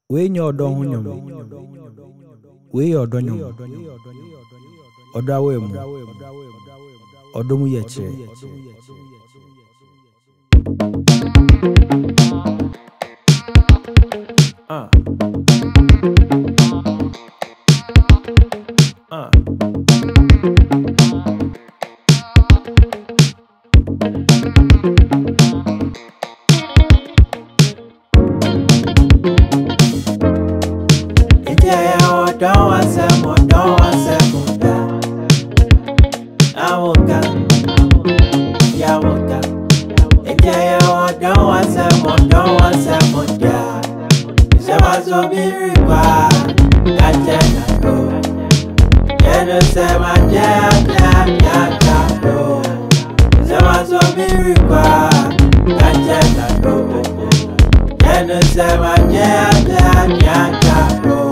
We your don honyum. We your donum. Odawem. Odomu yeche. Don't want some I woke up, yeah, I woke up. Don't want some yeah. It's about to be required. I can't go. And say my yeah, go. It's about to be required. I can't go. And say my yeah, go.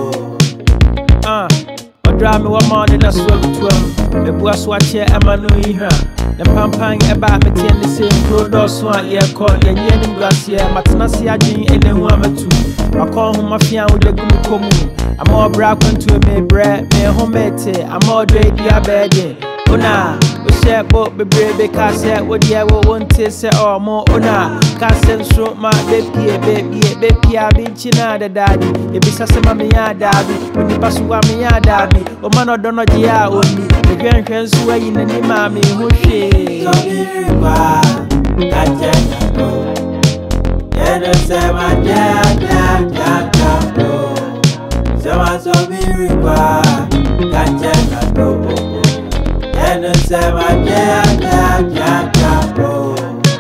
Drive me one morning, that's what we do. The boss watch here, I'm a new here. The pampang about me, ten the same produce one year called the Yenin Glass here. Matanasia Jing and then one two. I call home my fian with the good commune. I'm more brack to me bread, me homemade. I'm more ready, a bed. Una, we share both be brave because what the hour won't say or more. Una, can't stroke my baby, I've been china the daddy. If it's a summer, me, daddy. When you pass away, me, daddy. Oh, man, I don't know the hour only. The grandparents way in the name of me, who she. So be required, can't go. And say my yeah, go. So be required, can't go. And say my yeah, go.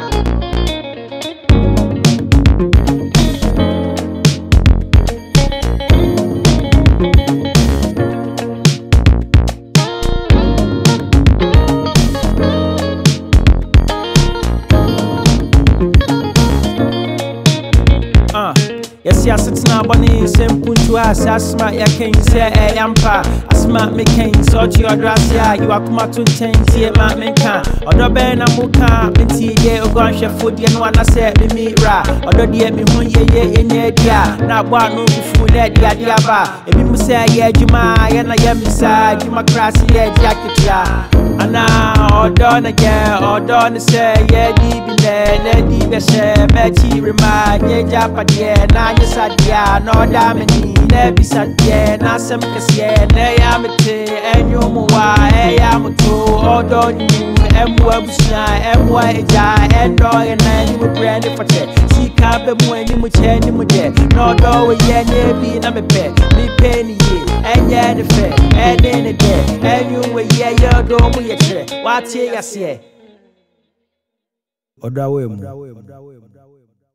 Yes, yes, it's not bunny, simple to us. I smart your king, say, a yampa. I smart me king, so to your dress, yeah. You are come out to change here, my man can. Or the Ben and Muka, Minty, they are going to food, and one I said, me meet ra. Or the dear me, in your dia. Now, one no food, that yadiaba. If you say, yeah, Juma, and I am beside you, my crassy, yeah, jacket, yeah. And now, or done again, or done say, yeah, deep in there, deep as a matchy remind, yeah, Japan, now you said, yeah, no damini, never said, yeah, now some cassia, nay, I'm a tea, and you more, I am a two, or don't you, and why, and dog, and then you were branded for that. See, cabin when you would change him with that. No, no, yeah, never, I'm a pet, me penny, and yeah, the fair, and then again, and you were, yeah, you're doing. What's here? Odawem.